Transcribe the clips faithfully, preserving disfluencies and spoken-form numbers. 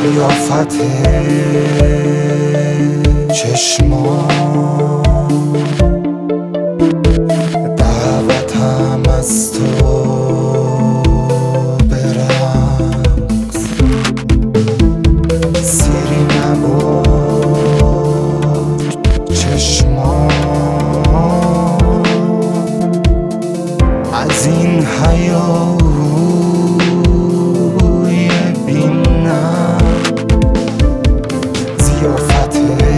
زیافت چشمان دعوتم از تو برقص، سیری نبود چشمان از این هیاهوی بینم، زیافت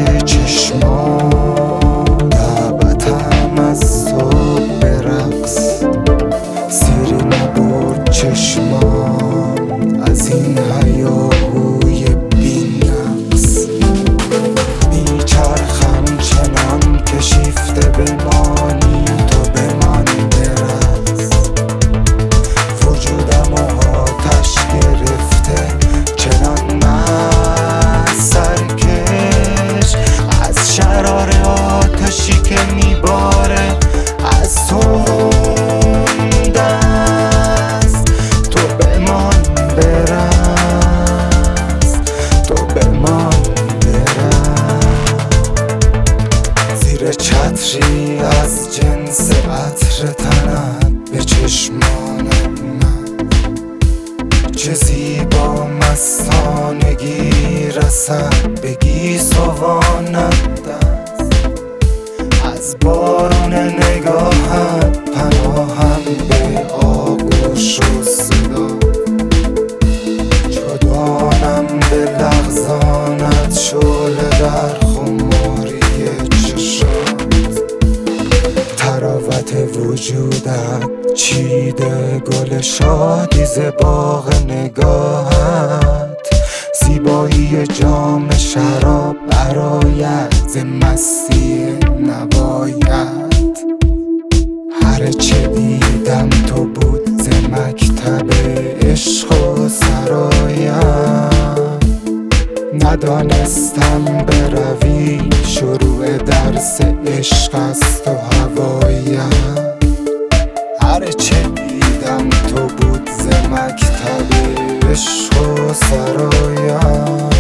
چشمان دعوتم از تو برقص، سیری نبود چشمان از این هیاهوی بی‌نقص. میچرخم چنان که شیفته بمانی تو بمان برقص، وجودم آتش گرفته چنان مست سرکش از شرار آتشی که میباره از تو دست. تو بمان برقص، تو بمان برقص، زیر چتری از جنس عطر تنت به چشمانت من، چه زیبا مستانگی رسد به گیسوانت دست. از بارون نگاهت پناهم به آغوش و صدا، جدانم به لغزانت شعله در خماری چشات. تراوت وجودت چیده گل شادی ز باغ نگاهت، زیبایی جام شراب برآید ز مستی نوایت. هر چه دیدم تو بود ز مکتب عشق و سرایم، ندانستم بروی شروع درس عشق است و هوایم. هر چه دیدم تو بود ز مکتب عشق و سرایم،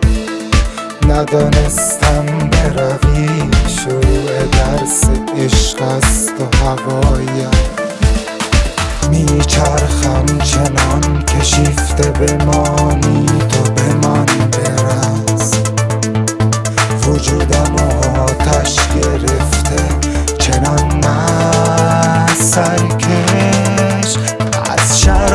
ندانستم بروی شروع درس عشق است و هوایم. میچرخم چنان که شیفته بمانی تو بمان برقص، وجودم آتش گرفته چنان مست سرکش از شرار